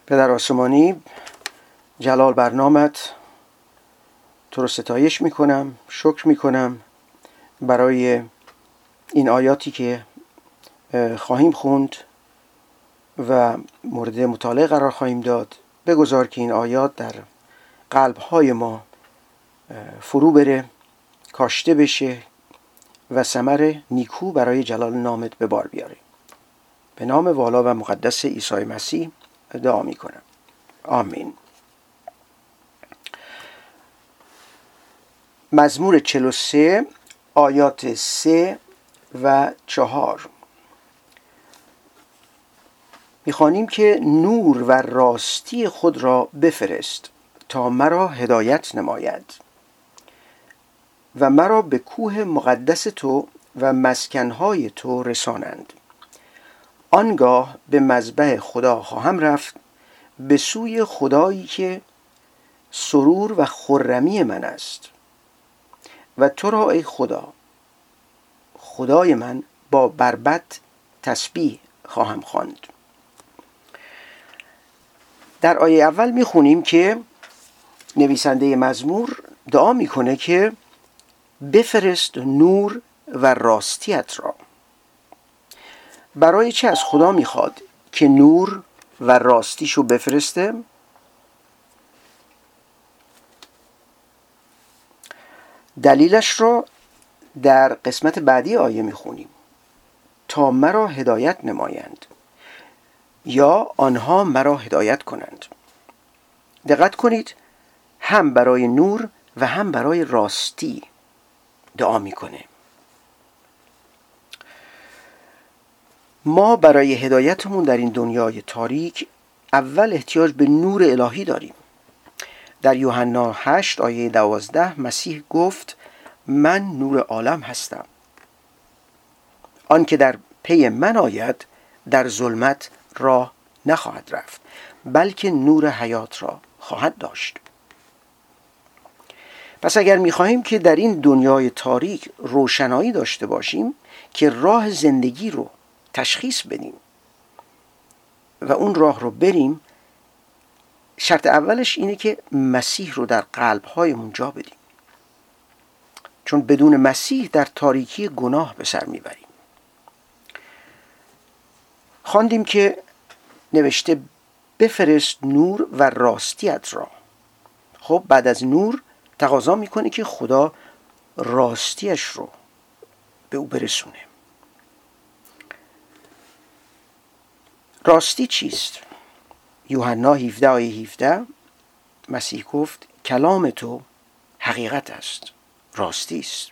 پدر آسمانی، جلال بر نامت، تو رو ستایش میکنم، شکر میکنم برای این آیاتی که خواهیم خوند و مورد مطالعه قرار خواهیم داد. بگذار که این آیات در قلب‌های ما فرو بره، کاشته بشه و ثمر نیکو برای جلال نامت به بار بیاره. به نام والا و مقدس عیسی مسیح دعا میکنم. آمین. مزمور 43 آیات 3 و 4 می‌خوانیم که نور و راستی خود را بفرست تا مرا هدایت نماید و مرا به کوه مقدس تو و مسکنهای تو رسانند. آنگاه به مذبح خدا خواهم رفت، به سوی خدایی که سرور و خرمی من است. و تو را ای خدا، خدای من، با بربط تسبیح خواهم خواند. در آیه اول میخونیم که نویسنده مزمور دعا میکنه که بفرست نور و راستیت را. برای چه از خدا میخواد که نور و راستیشو بفرسته؟ دلیلش را در قسمت بعدی آیه میخونیم. تا مرا هدایت نمایند، یا آنها مرا هدایت کنند. دقت کنید، هم برای نور و هم برای راستی دعا میکنه. ما برای هدایتمون در این دنیای تاریک اول احتیاج به نور الهی داریم. در یوحنا 8 آیه 12 مسیح گفت من نور عالم هستم. آن که در پی من آید در ظلمت راه نخواهد رفت، بلکه نور حیات را خواهد داشت. پس اگر می‌خواهیم که در این دنیای تاریک روشنایی داشته باشیم، که راه زندگی رو تشخیص بدیم و اون راه رو بریم، شرط اولش اینه که مسیح رو در قلب‌هایمون جا بدیم. چون بدون مسیح در تاریکی گناه به سر میبریم. خواندیم که نوشته بفرست نور و راستیت را. خب بعد از نور تقاضا میکنه که خدا راستیش رو به او برسونه. راستی چیست؟ یوحنا 17 آیه 17 مسیح گفت کلام تو حقیقت است، راستی است.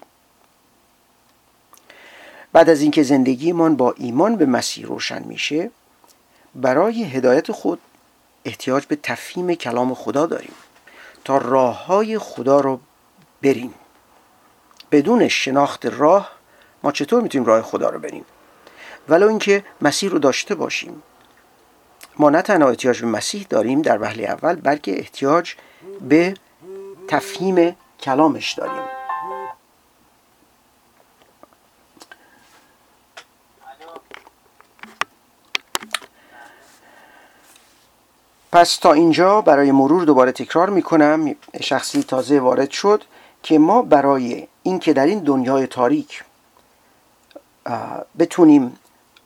بعد از اینکه زندگیمان با ایمان به مسیح روشن میشه، برای هدایت خود احتیاج به تفهیم کلام خدا داریم تا راههای خدا رو بریم. بدون شناخت راه ما چطور میتونیم راه خدا رو بریم؟ ولو اینکه مسیح رو داشته باشیم. ما نه تنها احتیاج به مسیح داریم در وهله اول، بلکه احتیاج به تفهیم کلامش داریم. پس تا اینجا برای مرور دوباره تکرار میکنم، شخصی تازه وارد شد، که ما برای اینکه در این دنیای تاریک بتونیم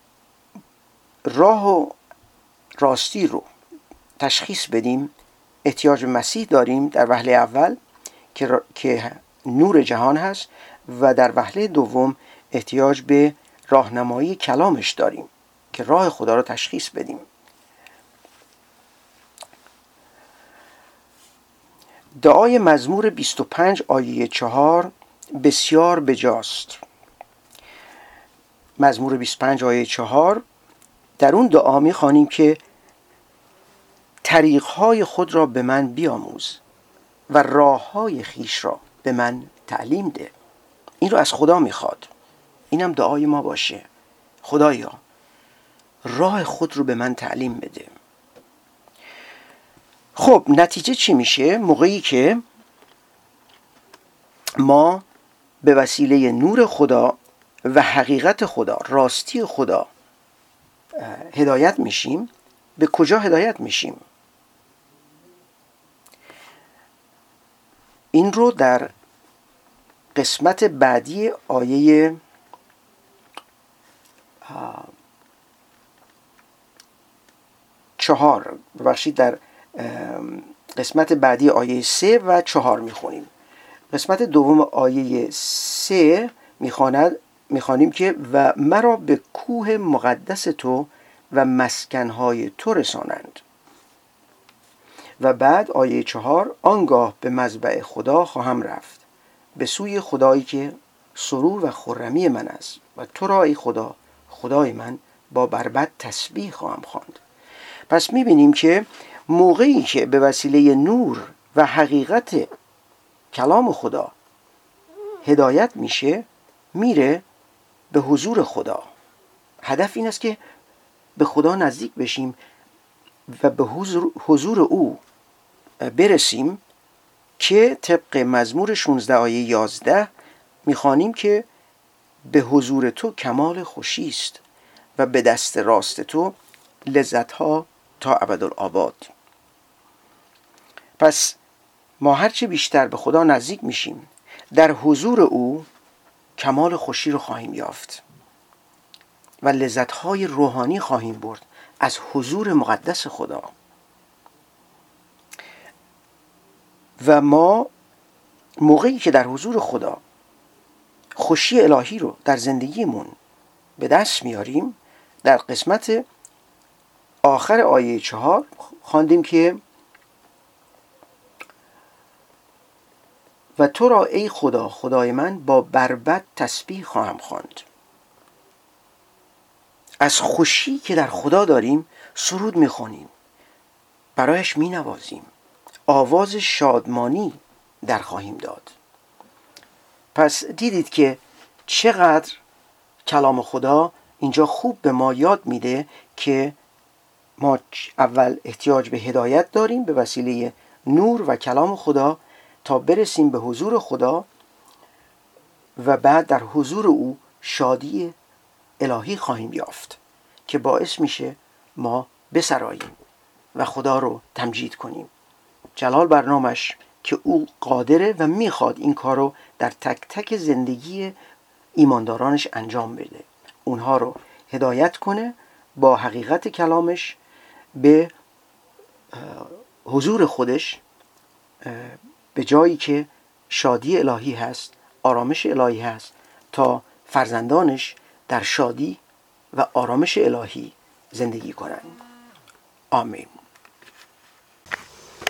راه و راستی رو تشخیص بدیم احتیاج به مسیح داریم. در وهله اول که نور جهان هست، و در وهله دوم احتیاج به راهنمایی کلامش داریم که راه خدا رو تشخیص بدیم. دعای مزمور 25 آیه 4 بسیار بجاست. مزمور 25 آیه 4 در اون دعا می‌خوانیم که طریق‌های خود را به من بیاموز و راه‌های خیش را به من تعلیم ده. این رو از خدا می‌خواد. اینم دعای ما باشه. خدایا راه خود رو به من تعلیم بده. خب نتیجه چی میشه؟ موقعی که ما به وسیله نور خدا و حقیقت خدا، راستی خدا هدایت میشیم، به کجا هدایت میشیم؟ این رو در قسمت بعدی آیه 4 ببخشید در قسمت بعدی آیه 3 و 4 میخونیم. قسمت دوم آیه 3 میخوانیم که و مرا به کوه مقدس تو و مسکنهای تو رسانند. و بعد آیه 4 آنگاه به مذبح خدا خواهم رفت، به سوی خدایی که سرور و خرمی من است، و تو را ای خدا خدای من با بربط تسبیح خواهم خواند. پس میبینیم که موقعی که به وسیله نور و حقیقت کلام خدا هدایت میشه، میره به حضور خدا. هدف این است که به خدا نزدیک بشیم و به حضور او برسیم که طبق مزمور 16 آیه 11 میخوانیم که به حضور تو کمال خوشی است و به دست راست تو لذتها تا ابدالآباد. پس ما هرچه بیشتر به خدا نزدیک میشیم، در حضور او کمال خوشی رو خواهیم یافت و لذتهای روحانی خواهیم برد از حضور مقدس خدا. و ما موقعی که در حضور خدا خوشی الهی رو در زندگیمون به دست میاریم، در قسمت آخر آیه 4 خواندیم که و تو را ای خدا خدای من با بربط تسبیح خواهم خواند. از خوشی که در خدا داریم سرود میخونیم، برایش مینوازیم، آواز شادمانی در خواهیم داد. پس دیدید که چقدر کلام خدا اینجا خوب به ما یاد میده که ما اول احتیاج به هدایت داریم به وسیله نور و کلام خدا تا برسیم به حضور خدا و بعد در حضور او شادی الهی خواهیم یافت که باعث میشه ما بسراییم و خدا رو تمجید کنیم. جلال بر نامش که او قادره و میخواد این کار رو در تک تک زندگی ایماندارانش انجام بده، اونها رو هدایت کنه با حقیقت کلامش به حضور خودش، به جایی که شادی الهی هست، آرامش الهی هست، تا فرزندانش در شادی و آرامش الهی زندگی کنند. آمین.